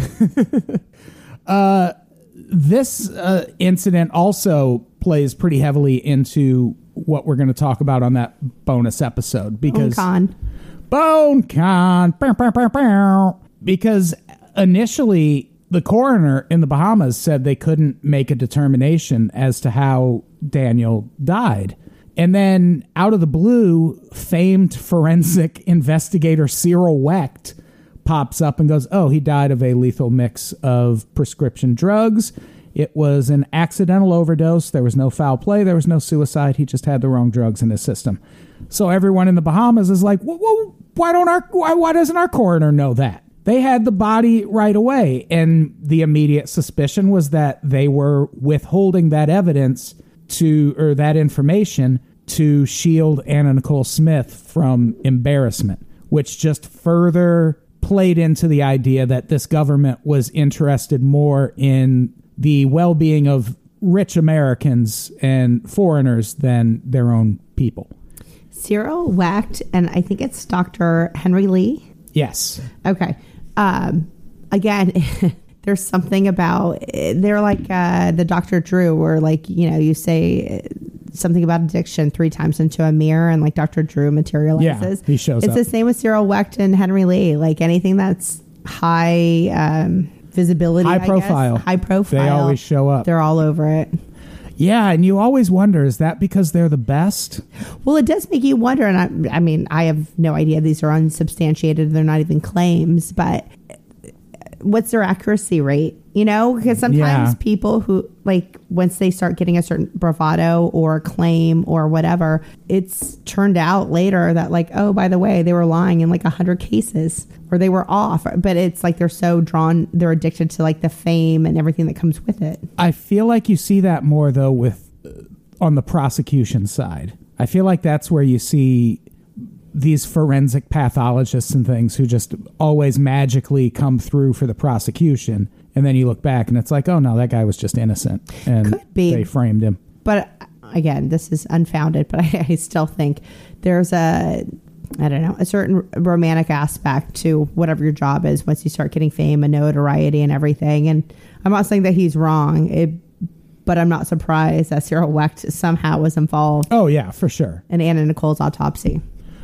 uh, this uh, incident also plays pretty heavily into what we're going to talk about on that bonus episode. Because Bone con. Bone con. Bow, bow, bow, bow. Because initially, the coroner in the Bahamas said they couldn't make a determination as to how Daniel died. And then, out of the blue, famed forensic investigator Cyril Wecht pops up and goes, oh, he died of a lethal mix of prescription drugs. It was an accidental overdose. There was no foul play. There was no suicide. He just had the wrong drugs in his system. So everyone in the Bahamas is like, whoa, whoa, why don't our why, why doesn't our coroner know that? They had the body right away. And the immediate suspicion was that they were withholding that evidence to, or that information to shield Anna Nicole Smith from embarrassment, which just further played into the idea that this government was interested more in the well-being of rich Americans and foreigners than their own people. Cyril Wecht, and I think it's Doctor Henry Lee. Yes. Okay. Um, again, there's something about, they're like uh, the Doctor Drew, where like, you know, you say something about addiction three times into a mirror and like Doctor Drew materializes. Yeah, he shows it's up. It's the same with Cyril Wecht and Henry Lee. Like anything that's high um, visibility, high I profile, guess. high profile. They always show up. They're all over it. Yeah, and you always wonder, is that because they're the best? Well, it does make you wonder, and I, I mean, I have no idea. These are unsubstantiated. They're not even claims, but what's their accuracy rate? You know, because sometimes yeah. people who, like, once they start getting a certain bravado or claim or whatever, it's turned out later that, like, oh, by the way, they were lying in like a hundred cases or they were off. But it's like they're so drawn, they're addicted to like the fame and everything that comes with it. I feel like you see that more, though, with uh, on the prosecution side. I feel like that's where you see these forensic pathologists and things who just always magically come through for the prosecution. And then you look back and it's like, oh, no, that guy was just innocent. And Could be. they framed him. But again, this is unfounded, but I, I still think there's a, I don't know, a certain romantic aspect to whatever your job is once you start getting fame and notoriety and everything. And I'm not saying that he's wrong, it, but I'm not surprised that Cyril Wecht somehow was involved. Oh, yeah, for sure. In Anna Nicole's autopsy.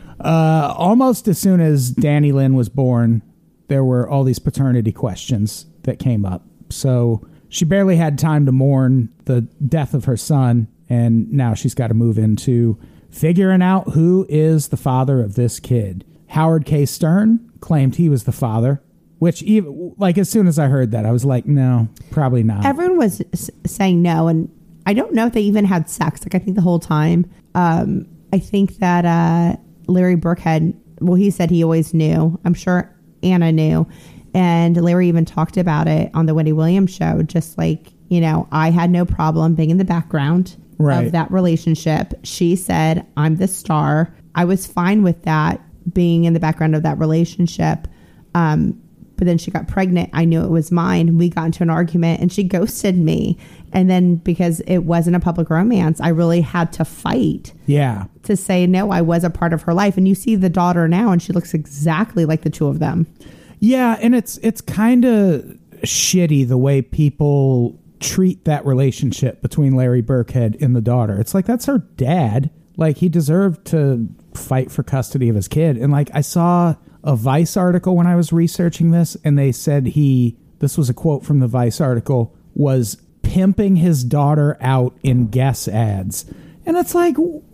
Uh, almost as soon as Danny Lynn was born, there were all these paternity questions that came up. So she barely had time to mourn the death of her son, and now she's got to move into figuring out who is the father of this kid. Howard K. Stern claimed he was the father, which, even like as soon as I heard that, I was like, no, probably not. Everyone was s- saying no, and I don't know if they even had sex. Like, I think the whole time, um, I think that uh, Larry Burkhead, well, he said he always knew. I'm sure Anna knew. And Larry even talked about it on the Wendy Williams show, just like, you know, I had no problem being in the background right. of that relationship. She said, I'm the star. I was fine with that, being in the background of that relationship. Um, but then she got pregnant. I knew it was mine. We got into an argument and she ghosted me. And then because it wasn't a public romance, I really had to fight. Yeah. To say, no, I was a part of her life. And you see the daughter now and she looks exactly like the two of them. Yeah, and it's it's kind of shitty the way people treat that relationship between Larry Burkhead and the daughter. It's like, that's her dad. Like, he deserved to fight for custody of his kid. And like, I saw a Vice article when I was researching this, and they said he, this was a quote from the Vice article, was pimping his daughter out in Guess ads. And it's like,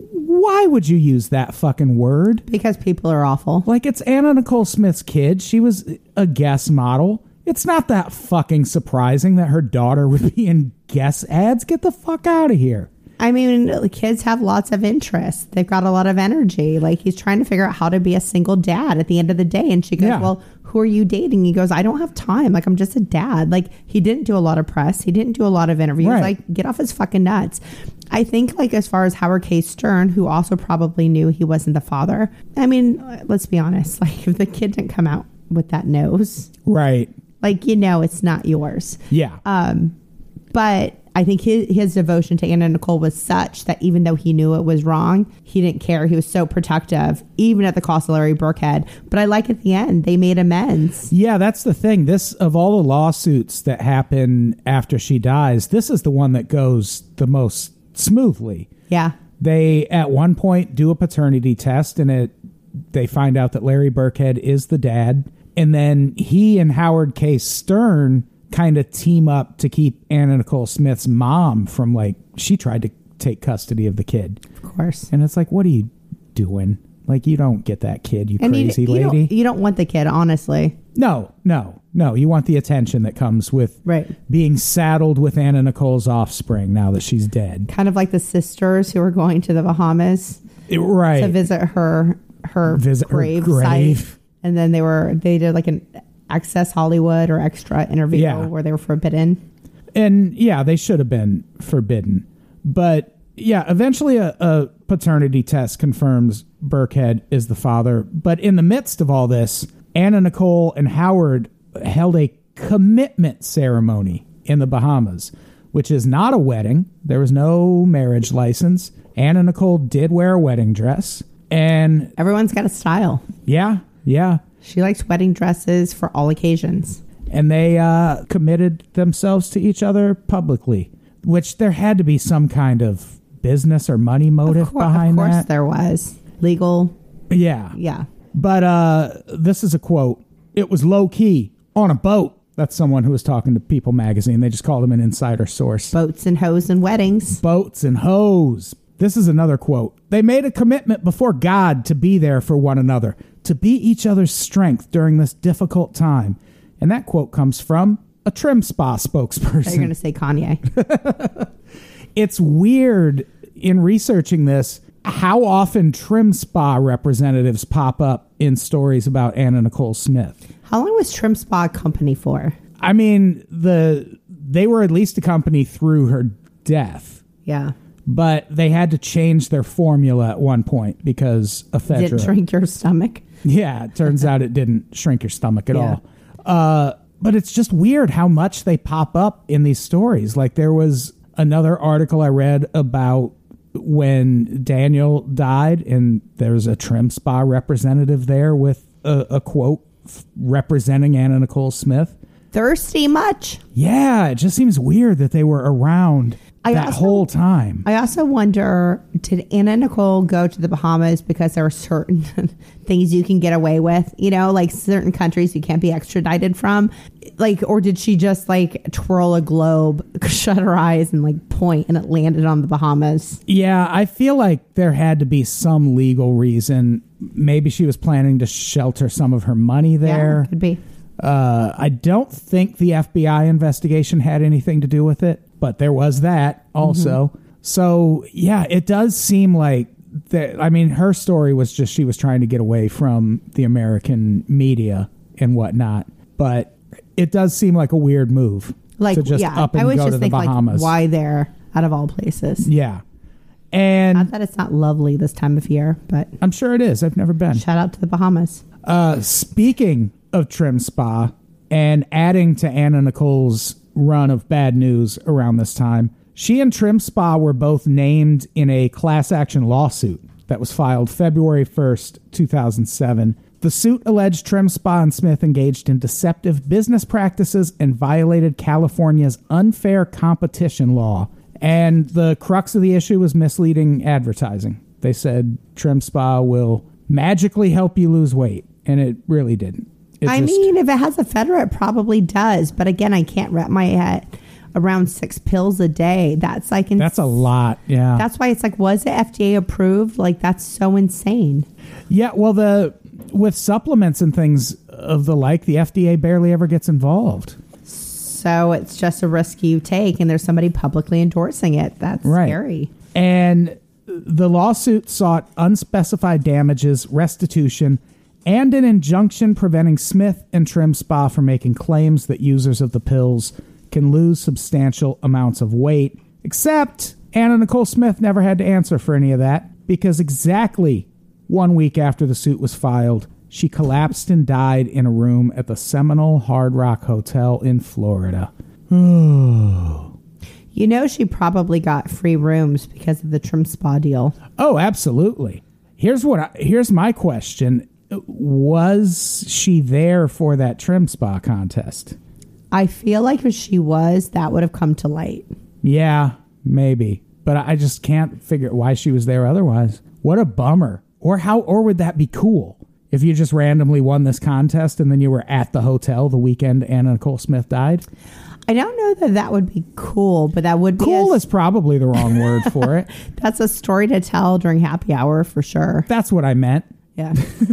why would you use that fucking word? Because people are awful. Like, it's Anna Nicole Smith's kid. She was a Guess model. It's not that fucking surprising that her daughter would be in Guess ads. Get the fuck out of here. I mean, kids have lots of interests. They've got a lot of energy. Like, he's trying to figure out how to be a single dad at the end of the day. And she goes, Yeah. well, who are you dating? He goes, I don't have time. Like, I'm just a dad. Like, he didn't do a lot of press. He didn't do a lot of interviews. Right. Like, get off his fucking nuts. I think, like, as far as Howard K. Stern, who also probably knew he wasn't the father. I mean, let's be honest. Like, if the kid didn't come out with that nose. Right. Like, you know, it's not yours. Yeah. Um, but I think his, his devotion to Anna Nicole was such that even though he knew it was wrong, he didn't care. He was so protective, even at the cost of Larry Burkhead. But I like at the end, they made amends. Yeah, that's the thing. This, of all the lawsuits that happen after she dies, this is the one that goes the most smoothly. Yeah. They, at one point, do a paternity test, and it they find out that Larry Burkhead is the dad. And then he and Howard K. Stern kind of team up to keep Anna Nicole Smith's mom from, like, she tried to take custody of the kid. Of course. And it's like, what are you doing? Like, you don't get that kid, you And crazy you, you lady. Don't, you don't want the kid, honestly. No, no, no. You want the attention that comes with right. being saddled with Anna Nicole's offspring now that she's dead. Kind of like the sisters who were going to the Bahamas. It, right. To visit her, her visit grave, her grave. site. And then they were, they did like an Access Hollywood or Extra interview Yeah. where they were forbidden. And yeah, they should have been forbidden. But yeah, eventually a, a paternity test confirms Burkhead is the father. But in the midst of all this, Anna Nicole and Howard held a commitment ceremony in the Bahamas, which is not a wedding. There was no marriage license. Anna Nicole did wear a wedding dress. And everyone's got a style. Yeah, yeah. She likes wedding dresses for all occasions. And they uh, committed themselves to each other publicly, which there had to be some kind of business or money motive Of course, behind of course that. there was. Legal. Yeah. Yeah. But uh, this is a quote. It was low key on a boat. That's someone who was talking to People magazine. They just called him an insider source. Boats and hoes and weddings. Boats and hoes. This is another quote. They made a commitment before God to be there for one another, to be each other's strength during this difficult time. And that quote comes from a Trim Spa spokesperson. You're going to say Kanye. It's weird in researching this how often Trim Spa representatives pop up in stories about Anna Nicole Smith. How long was Trim Spa a company for? I mean, the they were at least a company through her death. Yeah. But they had to change their formula at one point because ephedra Didn't shrink your stomach. Yeah, it turns out it didn't shrink your stomach at Yeah. all. Uh, but it's just weird how much they pop up in these stories. Like, there was another article I read about when Daniel died, and there's a Trim Spa representative there with a, a quote representing Anna Nicole Smith. Thirsty much? Yeah, it just seems weird that they were around I that also, whole time. I also wonder, did Anna Nicole go to the Bahamas because there are certain things you can get away with? You know, like certain countries you can't be extradited from? Like, or did she just like twirl a globe, shut her eyes, and like point, and it landed on the Bahamas? Yeah, I feel like there had to be some legal reason. Maybe she was planning to shelter some of her money there. Yeah, could be. Uh, I don't think the F B I investigation had anything to do with it, but there was that also. Mm-hmm. So, yeah, it does seem like that. I mean, her story was just she was trying to get away from the American media and whatnot, but it does seem like a weird move. Like, to just yeah, up and I always go just to the think, Bahamas. like, why there out of all places? Yeah. And not that it's not lovely this time of year, but I'm sure it is. I've never been. Shout out to the Bahamas. Uh, speaking of Trim Spa and adding to Anna Nicole's run of bad news around this time, she and Trim Spa were both named in a class action lawsuit that was filed February first, two thousand seven. The suit alleged Trim Spa and Smith engaged in deceptive business practices and violated California's unfair competition law. And the crux of the issue was misleading advertising. They said Trim Spa will magically help you lose weight, and it really didn't. It I just, mean, if it has a Fedra, it probably does. But again, I can't wrap my head around six pills a day. That's like ins- that's a lot. Yeah, that's why it's like, was it F D A approved? Like, that's so insane. Yeah, well, the with supplements and things of the like, the F D A barely ever gets involved. So it's just a risk you take, and there's somebody publicly endorsing it. That's right. Scary. And the lawsuit sought unspecified damages, restitution, and an injunction preventing Smith and Trim Spa from making claims that users of the pills can lose substantial amounts of weight. Except Anna Nicole Smith never had to answer for any of that, because exactly one week after the suit was filed, she collapsed and died in a room at the Seminole Hard Rock Hotel in Florida. You know, she probably got free rooms because of the Trim Spa deal. Oh, absolutely. Here's what I, here's my question. Was she there for that Trim Spa contest? I feel like if she was, that would have come to light. Yeah, maybe. But I just can't figure why she was there otherwise. What a bummer. Or how or would that be cool? If you just randomly won this contest and then you were at the hotel the weekend Anna Nicole Smith died? I don't know that that would be cool, but that would be... Cool a, is probably the wrong word for it. That's a story to tell during happy hour for sure. That's what I meant. Yeah.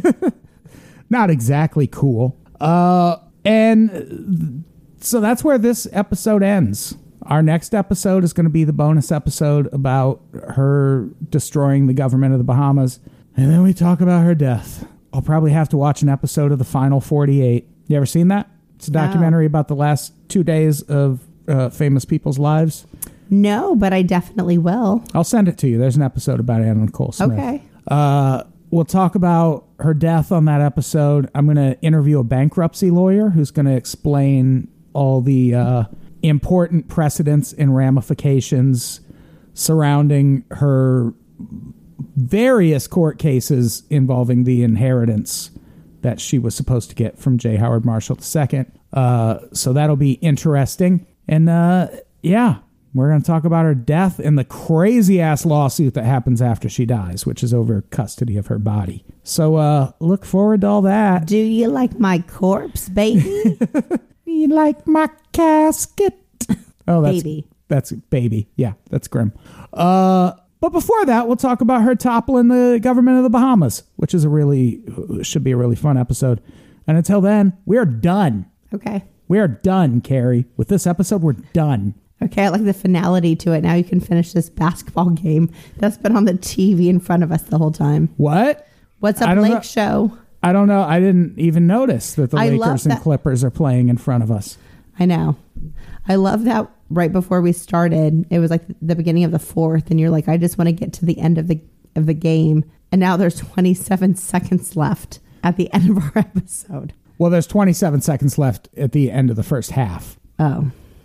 Not exactly cool. Uh, and so that's where this episode ends. Our next episode is going to be the bonus episode about her destroying the government of the Bahamas. And then we talk about her death. I'll probably have to watch an episode of The Final forty-eight. You ever seen that? It's a documentary no. about the last two days of uh, famous people's lives. No, but I definitely will. I'll send it to you. There's an episode about Anna Nicole Smith. Okay. Uh, we'll talk about her death on that episode. I'm going to interview a bankruptcy lawyer who's going to explain all the uh, important precedents and ramifications surrounding her various court cases involving the inheritance that she was supposed to get from J. Howard Marshall the Second. Uh, so that'll be interesting. And uh, yeah, we're going to talk about her death and the crazy-ass lawsuit that happens after she dies, which is over custody of her body. So uh, look forward to all that. Do you like my corpse, baby? You like my casket? Oh, that's, baby. That's baby. Yeah, that's grim. Uh, but before that, we'll talk about her toppling the government of the Bahamas, which is a really, should be a really fun episode. And until then, we're done. Okay. We are done, Carrie. With this episode, we're done. Okay, I like the finality to it. Now you can finish this basketball game that's been on the T V in front of us the whole time. What? What's up, I don't Lake know. Show? I don't know. I didn't even notice that the I Lakers and that. Clippers are playing in front of us. I know. I love that right before we started, it was like the beginning of the fourth, and you're like, I just want to get to the end of the of the game. And now there's twenty-seven seconds left at the end of our episode. Well, there's twenty-seven seconds left at the end of the first half. Oh.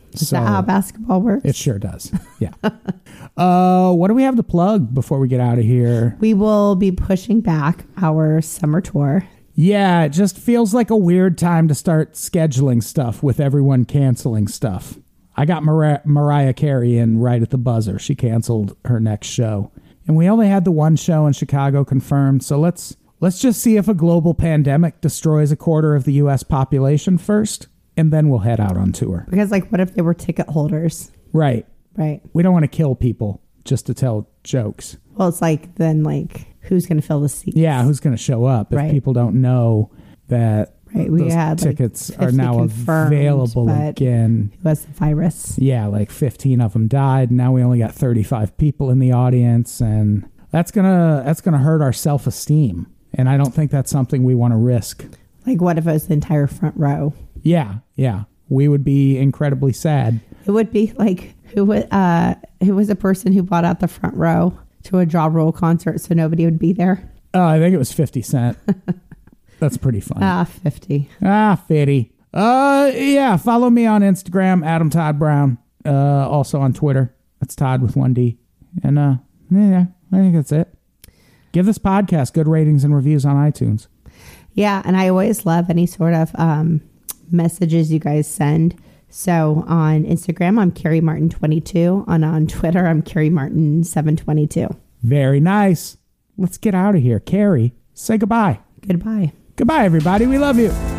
Is that how basketball works? It sure does. Yeah. uh, what do we have to plug before we get out of here? We will be pushing back our summer tour. Yeah, it just feels like a weird time to start scheduling stuff with everyone canceling stuff. I got Mar- Mariah Carey in right at the buzzer. She canceled her next show. And we only had the one show in Chicago confirmed, so let's let's just see if a global pandemic destroys a quarter of the U S population first, and then we'll head out on tour. Because, like, what if they were ticket holders? Right. Right. We don't want to kill people just to tell jokes. Well, it's like, then, like, who's going to fill the seats? Yeah, who's going to show up if Right. people don't know that Right, we those had, like, tickets are fifty now confirmed, available but again. Who has the virus? Yeah, like fifteen of them died. Now we only got thirty-five people in the audience, and that's gonna that's gonna hurt our self-esteem. And I don't think that's something we want to risk. Like, what if it was the entire front row? Yeah, yeah, we would be incredibly sad. It would be like, who would uh who was the person who bought out the front row to a Ja Rule concert so nobody would be there? Oh, I think it was fifty Cent. That's pretty funny. Ah, fifty. Ah, fifty. Uh, yeah, follow me on Instagram, Adam Todd Brown. Uh, also on Twitter. That's Todd with one D. And, uh, yeah, I think that's it. Give this podcast good ratings and reviews on iTunes. Yeah, and I always love any sort of um, messages you guys send. So on Instagram, I'm Carrie Martin twenty-two. And on Twitter, I'm Carrie Martin seven twenty-two. Very nice. Let's get out of here. Carrie, say goodbye. Goodbye. Goodbye, everybody. We love you.